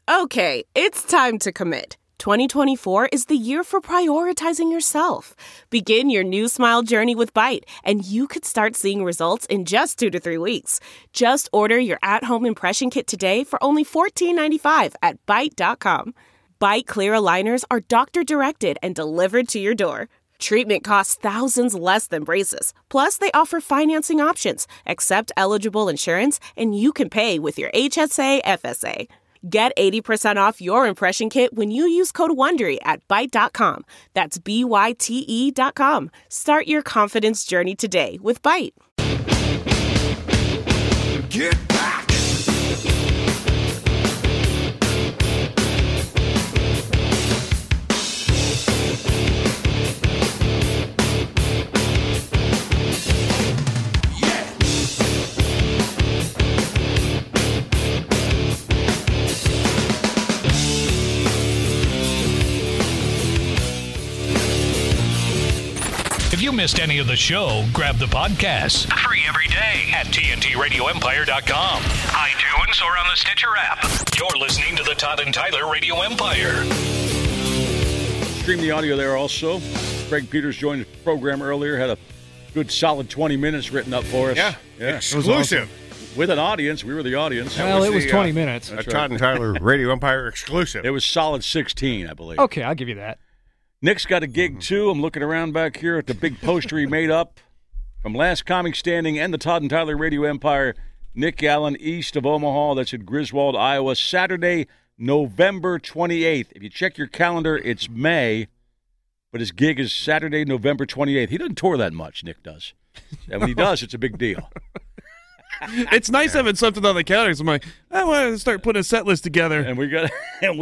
Okay, it's time to commit. 2024 is the year for prioritizing yourself. Begin your new smile journey with Byte, and you could start seeing results in just 2 to 3 weeks. Just order your at-home impression kit today for only $14.95 at Byte.com. Byte Clear aligners are doctor-directed and delivered to your door. Treatment costs thousands less than braces. Plus, they offer financing options, accept eligible insurance, and you can pay with your HSA FSA. Get 80% off your impression kit when you use code WONDERY at Byte.com. That's BYTE.com. Start your confidence journey today with Byte. Get back! If you missed any of the show, grab the podcast. Free every day at TNTRadioEmpire.com, iTunes, or on the Stitcher app. You're listening to the Todd and Tyler Radio Empire. Stream the audio there also. Greg Peters joined the program earlier, had a good solid 20 minutes written up for us. Yeah. Exclusive. Awesome. With an audience. We were the audience. Well, it was 20 minutes. A Todd and Tyler Radio Empire exclusive. It was solid 16, I believe. Okay, I'll give you that. Nick's got a gig, too. I'm looking around back here at the big poster he made up from Last Comic Standing and the Todd and Tyler Radio Empire. Nick Allen, east of Omaha. That's in Griswold, Iowa. Saturday, November 28th. If you check your calendar, it's May, but his gig is Saturday, November 28th. He doesn't tour that much, Nick does. And when he does, it's a big deal. It's nice having something on the calendar. So I'm like, I want to start putting a set list together. And we got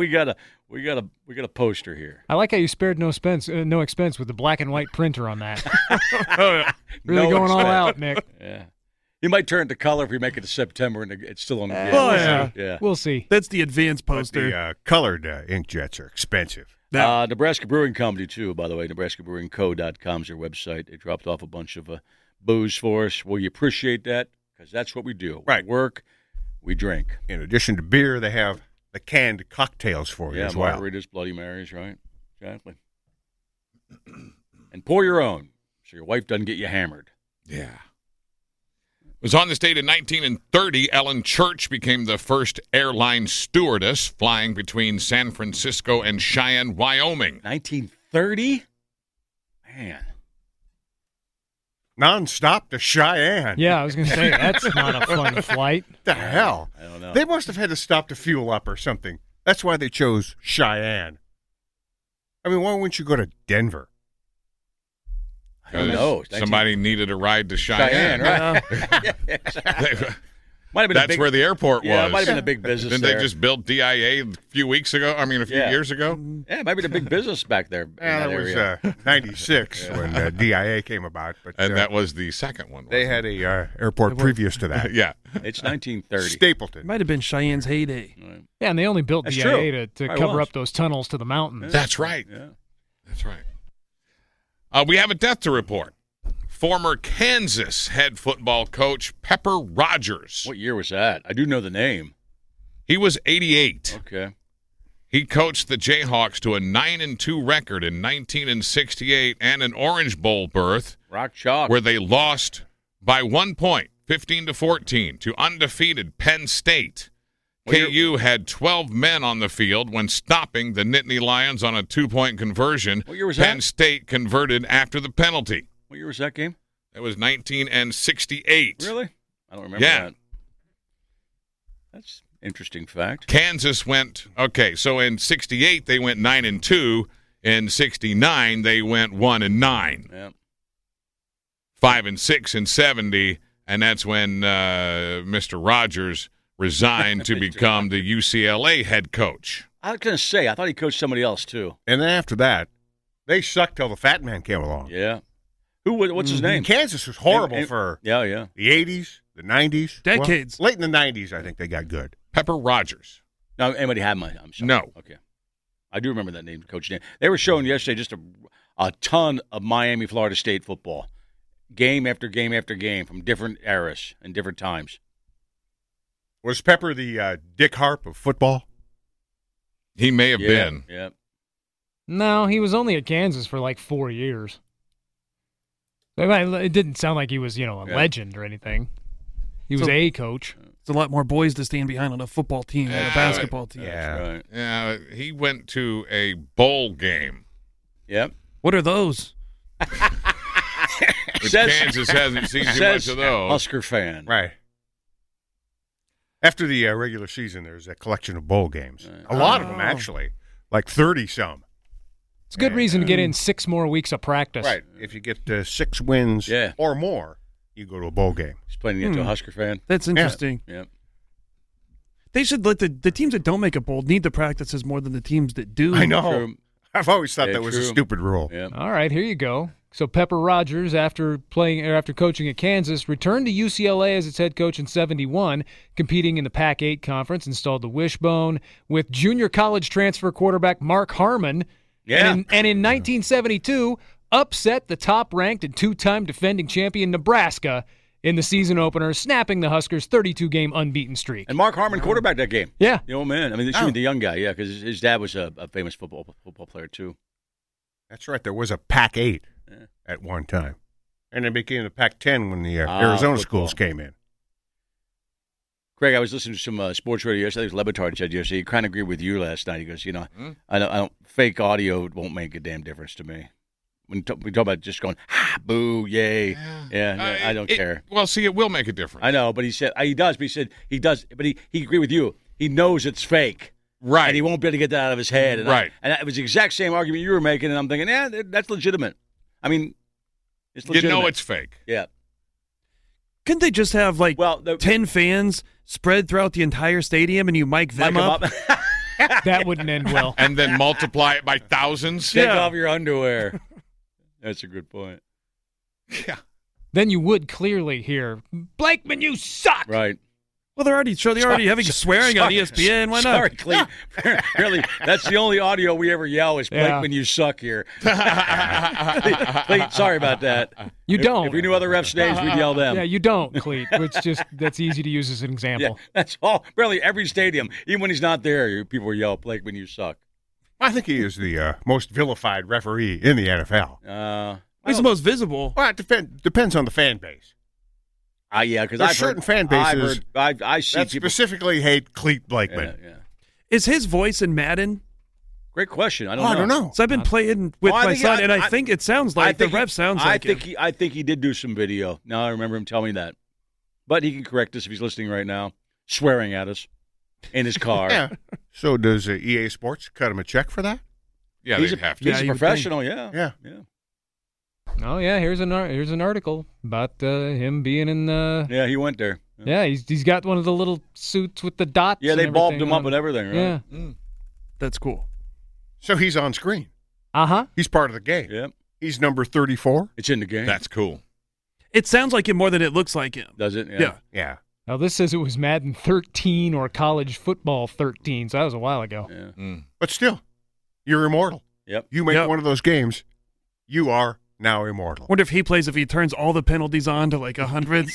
a poster here. I like how you spared no expense with the black and white printer on that. Oh, yeah. Really going all out, Nick. Yeah. You might turn it to color if we make it to September and it's still on the gig. Oh, yeah. Yeah. We'll see. That's the advanced poster. The colored inkjets are expensive. Nebraska Brewing Company, too, by the way. NebraskaBrewingCo.com is their website. They dropped off a bunch of booze for us. Well, you appreciate that because that's what we do. Right. We work, we drink. In addition to beer, they have the canned cocktails for you as well. Margaritas, Bloody Marys, right? Exactly. And pour your own so your wife doesn't get you hammered. Yeah. It was on this date in 1930, Ellen Church became the first airline stewardess flying between San Francisco and Cheyenne, Wyoming. 1930? Man. Non-stop to Cheyenne. Yeah, I was going to say, that's not a fun flight. What the hell? I don't know. They must have had to stop to fuel up or something. That's why they chose Cheyenne. I mean, why wouldn't you go to Denver? I don't know. Somebody needed a ride to Cheyenne. Right? That's where the airport was. Yeah, it might have been a big business. Didn't they just build DIA a few weeks ago? I mean, a few years ago? Yeah, it might be the big business back there. Yeah, that was 96 when DIA came about. But, and that was the second one. They had a airport previous to that. Yeah. It's 1930. Stapleton. It might have been Cheyenne's heyday. Right. Yeah, and they only built That's DIA to Right, cover was. up those tunnels to the mountains. That's right. Yeah. That's right. We have a death to report. Former Kansas head football coach Pepper Rogers. What year was that? I do know the name. He was 88. Okay. He coached the Jayhawks to a 9-2 record in 1968 and an Orange Bowl berth. Rock chalk. Where they lost by 1 point, 15-14, to undefeated Penn State. KU had 12 men on the field when stopping the Nittany Lions on a 2-point conversion. What year was Penn that? State converted after the penalty. What year was that game? It was 1968. Really? I don't remember that. That's an interesting fact. Kansas went, so in 68 they went 9-2. In 69 they went 1-9. Yeah. 5-6 in 70, and that's when Mr. Rogers resigned to become the UCLA head coach. I was going to say, I thought he coached somebody else, too. And then after that, they sucked till the fat man came along. Yeah. What's his name? Kansas was horrible for the 80s, the 90s. Decades. Well, late in the 90s, I think they got good. Pepper Rogers. No, anybody had my? I'm sorry. No. Okay. I do remember that name, Coach Dan. They were showing yesterday just a ton of Miami, Florida State football. Game after game after game from different eras and different times. Was Pepper the Dick Harp of football? He may have been. Yeah. No, he was only at Kansas for like 4 years. It didn't sound like he was, a legend or anything. He was a coach. It's a lot more boys to stand behind on a football team than a basketball team. Yeah. Right. Yeah, he went to a bowl game. Yep. What are those? Which Kansas hasn't seen too much of those. Husker fan. Right. After the regular season, there's a collection of bowl games. A lot of them, actually. Like 30-some. It's a good reason to get in 6 more weeks of practice. Right. If you get 6 wins or more, you go to a bowl game. Explaining it to a Husker fan. That's interesting. Yeah. They should let the teams that don't make a bowl need the practices more than the teams that do. I know. True. I've always thought Yeah, that was a true. stupid rule. Yeah. All right, here you go. So Pepper Rogers, after coaching at Kansas, returned to UCLA as its head coach in '71, competing in the Pac-8 conference, installed the wishbone with junior college transfer quarterback Mark Harmon. Yeah. And in 1972, upset the top-ranked and 2-time defending champion Nebraska in the season opener, snapping the Huskers' 32-game unbeaten streak. And Mark Harmon quarterbacked that game. Yeah. The old man. I mean, the young guy, because his dad was a famous football player, too. That's right. There was a Pac-8 at one time. And it became the Pac-10 when the Arizona schools came in. Craig, I was listening to some sports radio yesterday. Le Batard said yesterday, he kind of agreed with you last night. He goes, I don't fake audio won't make a damn difference to me. When we talk about just going, boo, yay, I don't care. Well, see, it will make a difference. I know, but he said he does. But he said he does. But he agreed with you. He knows it's fake, Right. and he won't be able to get that out of his head. And Right. and it was the exact same argument you were making, and I'm thinking, that's legitimate. I mean, it's You legitimate. know it's fake. Yeah. Couldn't they just have 10 fans spread throughout the entire stadium and you mic them up? That wouldn't end well. And then multiply it by thousands? Take Yeah. off your underwear. That's a good point. Yeah. Then you would clearly hear, Blakeman, you suck! Right. Well, they're already having swearing on ESPN. Why not? Sorry, Clete. Really, that's the only audio we ever yell is Yeah. Blakeman, you suck here. Clete, sorry about that. You don't. If we knew other refs' names, we'd yell them. Yeah, you don't, Cleet, which that's easy to use as an Yeah, example. that's all. Really, every stadium, even when he's not there, people will yell, Blakeman, you suck. I think he is the most vilified referee in the NFL. He's the most visible. Well, it depends on the fan base. Yeah, because There's I've certain heard, fan bases I see that people. specifically hate Clete Blakeman. Yeah. Is his voice in Madden? Great question. I I don't know. So I've been playing with I my think- son, and I I- think it sounds like the ref sounds like him. I think he did do some video. Now I remember him telling me that. But he can correct us if he's listening right now, swearing at us in his car. Yeah. So does EA Sports cut him a check for that? Yeah, He's they'd a, have to. he's Yeah, a you would professional, yeah. Yeah. Oh yeah, here's an article about him being in the. Yeah, he went there. Yeah, he's got one of the little suits with the dots. Yeah, and they bulbed everything him up on. and everything, right? Yeah. That's cool. So he's on screen. Uh-huh. He's part of the game. Yeah. He's number 34. It's in the game. That's cool. It sounds like him more than it looks like him. Does it? Yeah. Yeah. Now this says it was Madden 13 or college football 13, so that was a while ago. Yeah. But still, you're immortal. Yep. You make Yep. one of those games, you are now immortal. Wonder if he plays if he turns all the penalties on to like 100.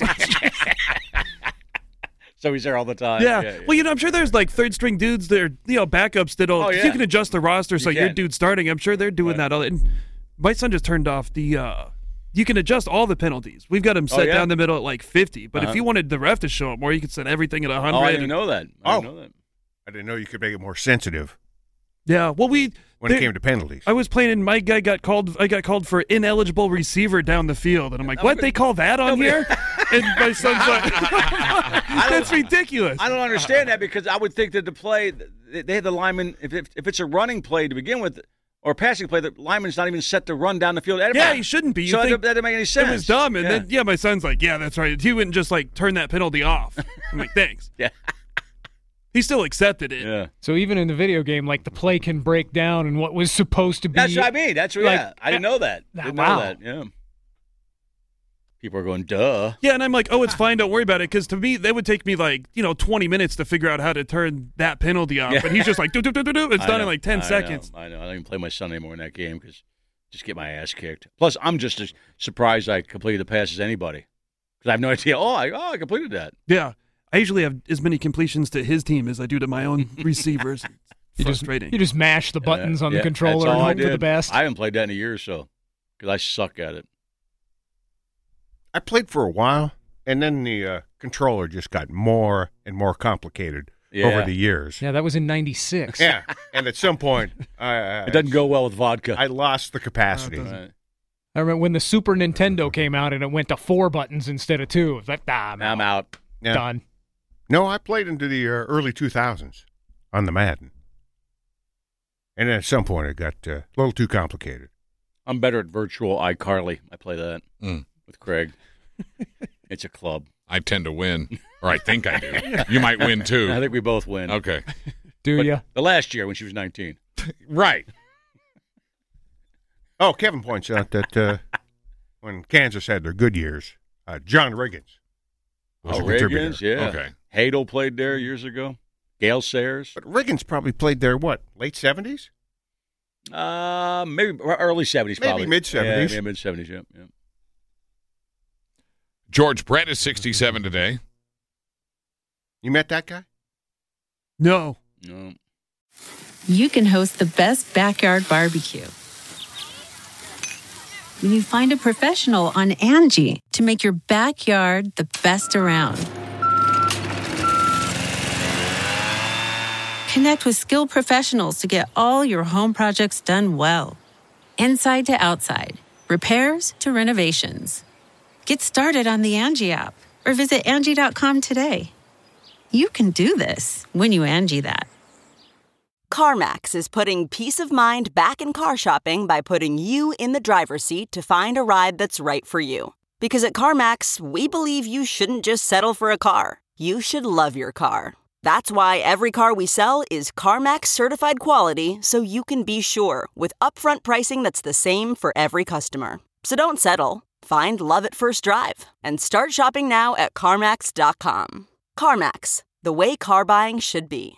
So he's there all the time. Yeah. Well, I'm sure there's like third string dudes that are, backups that'll, Oh, yeah. you can adjust the roster so your can. dude's starting. I'm sure they're doing that. And my son just turned off the, you can adjust all the penalties. We've got them set yeah? down the middle at like 50. But if Uh-huh. you wanted the ref to show up more, you could set everything at 100. Oh, I didn't know that. I didn't know that. I didn't know you could make it more sensitive Yeah. Well, when there- it came to penalties. I was playing and my guy I got called for ineligible receiver down the field. And I'm like, what? They call that on here? And my son's like, that's ridiculous. I don't understand that because I would think that the play, they had the lineman, if it's a running play to begin with, or a passing play, the lineman's not even set to run down the field. Yeah, he shouldn't be. You So think that didn't make any sense. it was dumb. And Yeah. then, my son's like, yeah, that's right. He wouldn't just like turn that penalty off. I'm like, thanks. Yeah. He still accepted it. Yeah. So even in the video game, like the play can break down and what was supposed to be. That's what I mean. That's what, like, yeah. I didn't know that. Didn't wow. know that. Yeah. People are going, duh. Yeah, and I'm like, oh, it's fine. Don't worry about it. Because to me, they would take me like, 20 minutes to figure out how to turn that penalty off. Yeah. But he's just like, do. It's I done know, in like 10 I seconds. know. I don't even play my son anymore in that game because just get my ass kicked. Plus, I'm just as surprised I completed the pass as anybody because I have no idea. I completed that. Yeah. I usually have as many completions to his team as I do to my own receivers. frustrating. You just mash the buttons on the Yeah, controller that's and all I hope for the did. best. I haven't played that in a year or so because I suck at it. I played for a while, and then the controller just got more and more complicated over the years. Yeah, that was in 96. Yeah, and at some point, It doesn't go well with vodka. I lost the capacity. Right. I remember when the Super Nintendo came out and it went to 4 buttons instead of 2. It was like, I'm out. Yeah. done. No, I played into the early 2000s on the Madden. And then at some point, it got a little too complicated. I'm better at virtual iCarly. I play that with Craig. It's a club. I tend to win, or I think I do. You might win too. I think we both win. Okay. Do But you? the last year when she was 19. Right. Oh, Kevin points out that when Kansas had their good years, John Riggins was a contributor. Riggins, yeah. Okay. Hadel played there years ago. Gail Sayers. But Riggins probably played there, what, late 70s? Maybe early 70s, Maybe probably. mid-70s. Yeah, mid-70s, yeah. George Brett is 67 today. You met that guy? No. No. You can host the best backyard barbecue when you find a professional on Angie to make your backyard the best around. Connect with skilled professionals to get all your home projects done well. Inside to outside, repairs to renovations. Get started on the Angie app or visit Angie.com today. You can do this when you Angie that. CarMax is putting peace of mind back in car shopping by putting you in the driver's seat to find a ride that's right for you. Because at CarMax, we believe you shouldn't just settle for a car. You should love your car. That's why every car we sell is CarMax certified quality, so you can be sure with upfront pricing that's the same for every customer. So don't settle. Find love at first drive and start shopping now at CarMax.com. CarMax, the way car buying should be.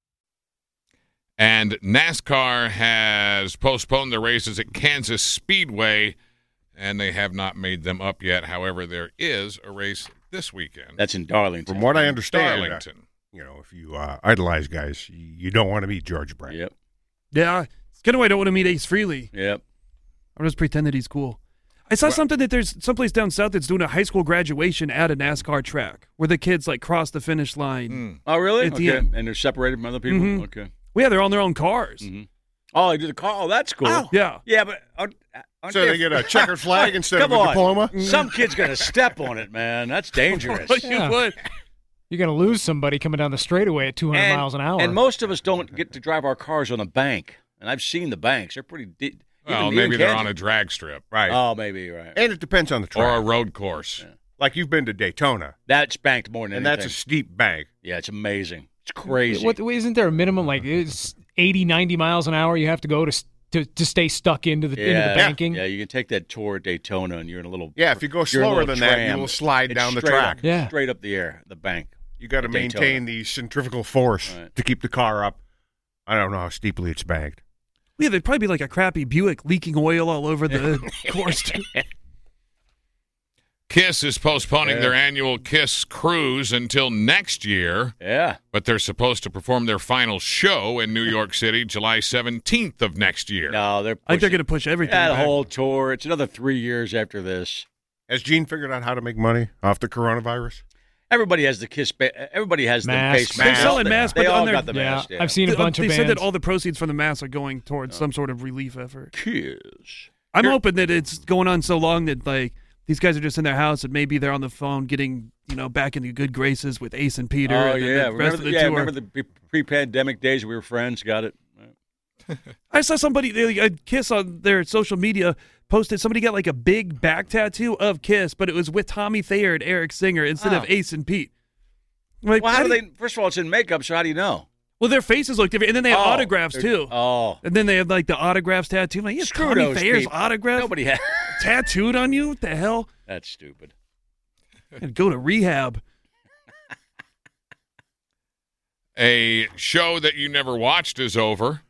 And NASCAR has postponed the races at Kansas Speedway, and they have not made them up yet. However, there is a race this weekend. That's in Darlington. From what I understand, Darlington. if you idolize guys, you don't want to meet George Brett. Yep. Yeah. It's kind of why I don't want to meet Ace Frehley. Yep. I'll just pretend that he's cool. I saw something that there's someplace down south that's doing a high school graduation at a NASCAR track where the kids cross the finish line. Oh, really? At the Okay. end. And they're separated from other people? Mhm. Okay. Well, yeah, they're on their own cars. Mm-hmm. Oh, they did the call. Oh, that's cool. Oh. Yeah. Yeah, but aren't So they get a checkered flag instead Come of a on. diploma? Some kid's going to step on it, man. That's dangerous. Yeah. You would. You're going to lose somebody coming down the straightaway at 200 miles an hour. And most of us don't get to drive our cars on a bank. And I've seen the banks. They're pretty deep. Well, maybe they're on a drag strip. Right. Oh, maybe you're right. And it depends on the track. Or a road course. Yeah. Like you've been to Daytona, That's banked more than and anything. that's a steep bank. Yeah, it's amazing. It's crazy. Isn't there a minimum, it's 80, 90 miles an hour you have to go to stay stuck into the banking? Yeah, you can take that tour at Daytona, and you're in a little. Yeah, if you go you're in a slower little than that, tram. you will slide It's down the straight track. up- Yeah. straight up the air, the bank. You got to at Daytona. maintain the centrifugal force Right. to keep the car up. I don't know how steeply it's banked. Yeah, there'd probably be a crappy Buick leaking oil all over the course, too. KISS is postponing their annual KISS cruise until next year, Yeah. but they're supposed to perform their final show in New York City July 17th of next year. No, they're. I think they're pushing- going to push everything Yeah, the back. whole tour. It's another 3 years after this. Has Gene figured out how to make money off the coronavirus? Everybody has the KISS. Everybody has Masks. the face They're mask. selling masks, They but all on their- got the Yeah, mask. Yeah. I've seen a bunch of They bands. said that all the proceeds from the masks are going towards some sort of relief effort. KISS. I'm hoping that it's going on so long that these guys are just in their house and maybe they're on the phone getting back into good graces with Ace and Peter. Oh and then yeah, the rest of the tour. remember the pre-pandemic days we were friends. Got it. I saw somebody, KISS on their social media posted, somebody got a big back tattoo of KISS, but it was with Tommy Thayer and Eric Singer instead of Ace and Pete. Well, how do they? First of all, it's in makeup, so how do you know? Well, their faces look different, and then they have autographs they're- too. Oh, And then they have the autographs tattooed. I'm like, yeah, Screw Tommy those Thayer's people. autograph nobody has. tattooed on you? What the hell? That's stupid. And go to rehab. A show that you never watched is over.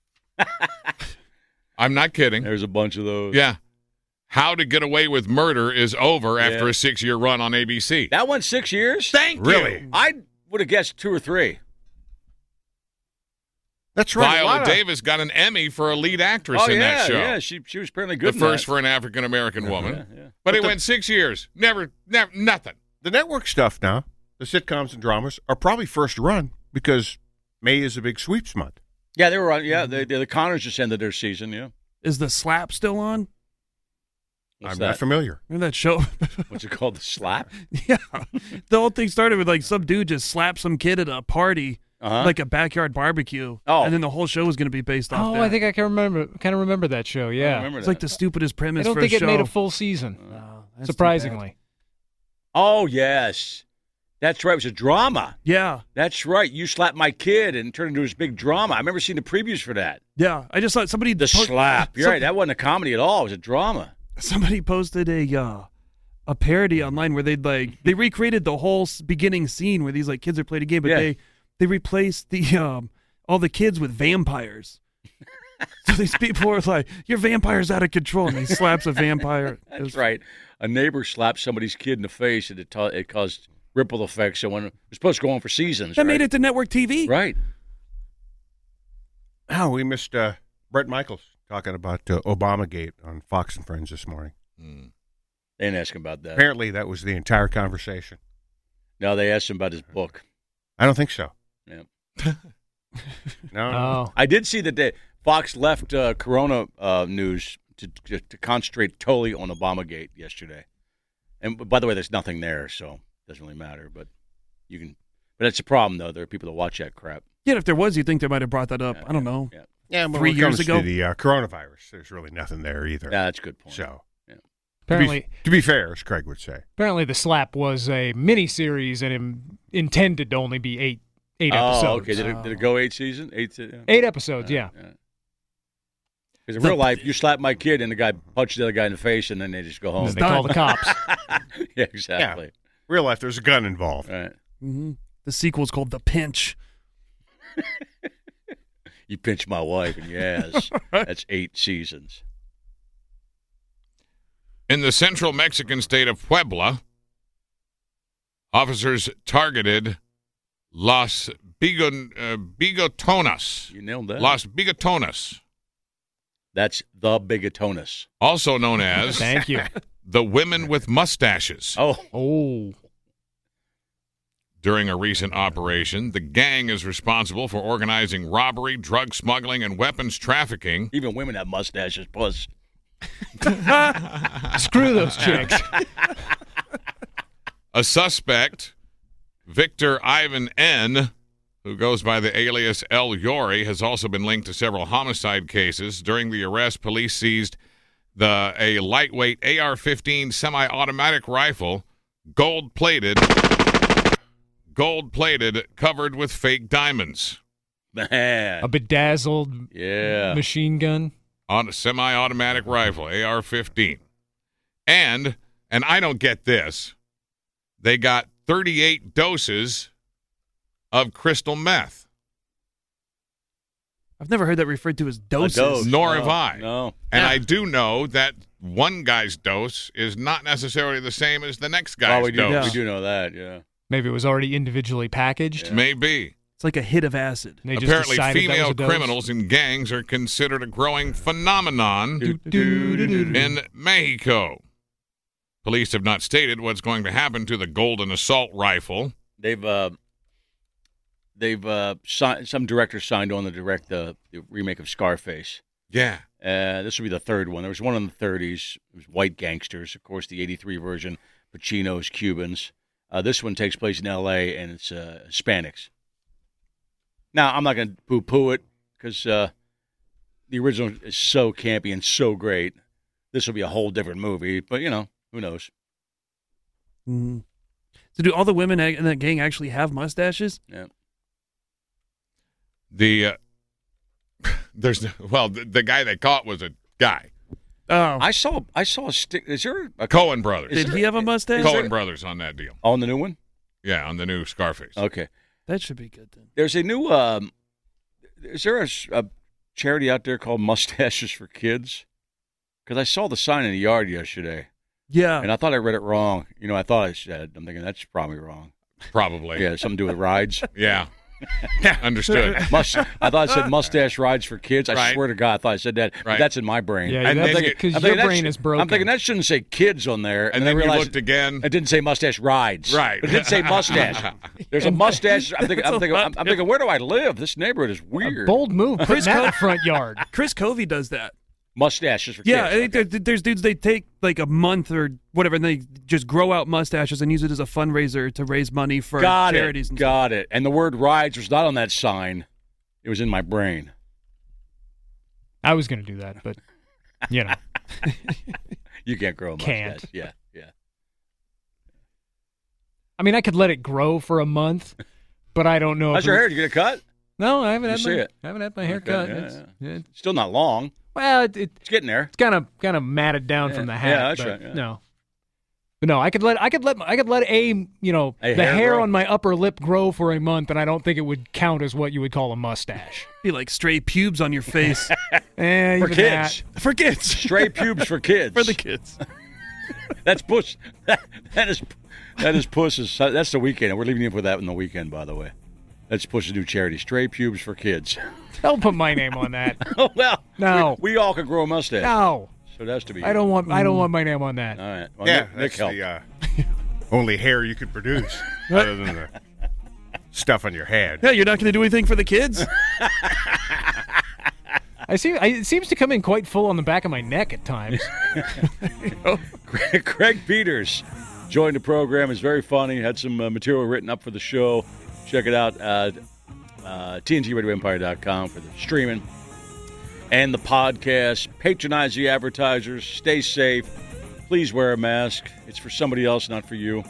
I'm not kidding. There's a bunch of those. Yeah. How to Get Away with Murder is over after a 6-year run on ABC. That went 6 years. Thank Really? you. I would have guessed 2 or 3. That's right. Viola Davis got an Emmy for a lead actress in that show. Yeah, she was apparently good. The first for an African American woman. Yeah. But it went 6 years. Never, nothing. The network stuff now, the sitcoms and dramas, are probably first run because May is a big sweeps month. Yeah, they were on. Yeah, the Connors just ended their season. Yeah. Is the Slap still on? I'm not familiar. Remember that show? What's it called? The Slap? Yeah. The whole thing started with like some dude just slapped some kid at a party, like a backyard barbecue. Oh. And then the whole show was going to be based off that. I think I can remember that show. Yeah. I remember It's that. like the stupidest premise I don't for think a it show. made a full season. That's Surprisingly. Oh, yes. That's right. It was a drama. Yeah. That's right. You slapped my kid and turned into this big drama. I remember seeing the previews for that. Yeah. I just thought somebody... The Slap. You're right. That wasn't a comedy at all. It was a drama. Somebody posted a parody online where they recreated the whole beginning scene where these like kids are playing a game, but they replaced the all the kids with vampires. So these people are like, "Your vampire's out of control," and he slaps a vampire. That's right. A neighbor slapped somebody's kid in the face, and it caused ripple effects. So when it was supposed to go on for seasons, That made it to network TV. Right. Oh, we missed Brett Michaels talking about Obamagate on Fox and Friends this morning. They didn't ask him about that. Apparently, that was the entire conversation. No, they asked him about his book. I don't think so. Yeah. No. I did see that Fox left Corona news to concentrate totally on Obamagate yesterday. And by the way, there's nothing there, so it doesn't really matter. But you can. But that's a problem, though. There are people that watch that crap. Yeah, if there was, you'd think they might have brought that up. I don't know. Yeah, but 3 when it years comes ago. to the coronavirus, there's really nothing there either. Yeah, that's a good point. So, Apparently, to be fair, as Craig would say. Apparently, The Slap was a mini-series and intended to only be eight episodes. Oh, okay. Did it go 8 seasons? 8 episodes, yeah. Because in real life, you slap my kid and the guy punches the other guy in the face, and then they just go home. And they call the cops. Yeah, exactly. Yeah. Real life, there's a gun involved. Right. Mm-hmm. The sequel's called The Pinch. You pinch my wife in your ass. That's 8 seasons. In the central Mexican state of Puebla, officers targeted Los Bigotonas. You nailed that. Los Bigotonas. That's the Bigotonas. Also known as Thank you. the women with mustaches. Oh. During a recent operation, the gang is responsible for organizing robbery, drug smuggling, and weapons trafficking. Even women have mustaches, plus. Screw those chicks. A suspect, Victor Ivan N., who goes by the alias El Yori, has also been linked to several homicide cases. During the arrest, police seized a lightweight AR-15 semi-automatic rifle, gold-plated, covered with fake diamonds. Man. A bedazzled machine gun. On a semi-automatic rifle, AR-15. And I don't get this, they got 38 doses of crystal meth. I've never heard that referred to as doses. Dose. Nor have I. No. And I do know that one guy's dose is not necessarily the same as the next guy's dose. We do know that, yeah. Maybe it was already individually packaged. Maybe. It's like a hit of acid. They just Apparently, decided that female was a dose. criminals in gangs are considered a growing phenomenon in Mexico. Police have not stated what's going to happen to the golden assault rifle. They've signed, some director signed on to direct the remake of Scarface. Yeah. This will be the third one. There was one in the 30s. It was white gangsters. Of course, the 83 version, Pacino's Cubans. This one takes place in L.A., and it's Hispanics. Now, I'm not going to poo-poo it because the original is so campy and so great. This will be a whole different movie, but, who knows? Mm-hmm. So do all the women in that gang actually have mustaches? Yeah. The guy they caught was a guy. Oh. I saw a stick. Is there a Coen Brothers? Did he have a mustache? Coen Brothers on that deal. On the new one? Yeah, on the new Scarface. Okay. That should be good then. There's a new. Is there a charity out there called Mustaches for Kids? Because I saw the sign in the yard yesterday. Yeah. And I thought I read it wrong. I thought I said. I'm thinking that's probably wrong. Probably. Yeah, something to do with rides. Yeah. Understood. I thought it said mustache rides for kids. I Right. swear to God, I thought I said that. But Right. that's in my brain. Yeah, And then because I'm your thinking brain is broken. I'm thinking that shouldn't say kids on there. And I then you realized looked again. It didn't say mustache rides. Right. But it did say mustache. There's a mustache. I'm thinking, where do I live? This neighborhood is weird. Bold move. Put that in the front yard. Chris Covey does that. Mustaches for Yeah, kids. I think there's dudes, they take like a month or whatever, and they just grow out mustaches and use it as a fundraiser to raise money for charities. And Got it. And the word rides was not on that sign. It was in my brain. I was going to do that, but, you know. You can't grow a mustache. Can't. Yeah. I mean, I could let it grow for a month, but I don't know. How's your hair? Did you get a cut? No, I haven't You see it. I haven't had my hair cut. Okay, It's Still not long. well, It's getting there. it's kind of matted down from the hat. Yeah, that's but right, yeah. No, but no, I could let the hair hair grow? on my upper lip grow for a month, and I don't think it would count as what you would call a mustache. be like stray pubes on your face. For Even kids. For kids. Stray pubes for kids. For the kids. That's Puss. That is Puss's. That's the weekend. We're leaving you for that in the weekend, by the way. That's Puss's new charity. Stray pubes for kids. Don't put my name on that. Oh well. No. We all can grow a mustache. No, So it has to be. I don't want my name on that. All right. Well, Yeah, Nick that's helped. the only hair you could produce other than the stuff on your head. Yeah, you're not going to do anything for the kids? It seems to come in quite full on the back of my neck at times. Craig Peters joined the program. It's very funny. Had some material written up for the show. Check it out at TNTRadioEmpire.com for the streaming and the podcast. Patronize the advertisers. Stay safe. Please wear a mask. It's for somebody else, not for you. All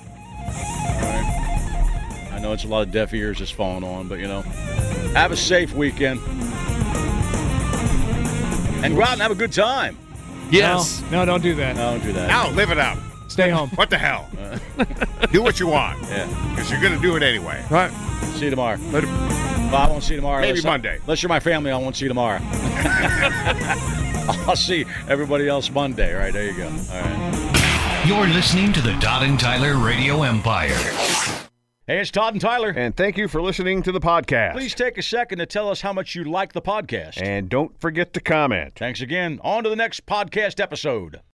right. I know it's a lot of deaf ears that's falling on, but, have a safe weekend. And go out and have a good time. Yes. No, don't do that. No, don't do that. Now, live it out. Stay home. What the hell? Do what you want. Yeah. Because you're going to do it anyway. Right. See you tomorrow. Later. Well, I won't see you tomorrow. Maybe Monday. Unless you're my family, I won't see you tomorrow. I'll see everybody else Monday. All right, there you go. All right. You're listening to the Todd and Tyler Radio Empire. Hey, it's Todd and Tyler. And thank you for listening to the podcast. Please take a second to tell us how much you like the podcast. And don't forget to comment. Thanks again. On to the next podcast episode.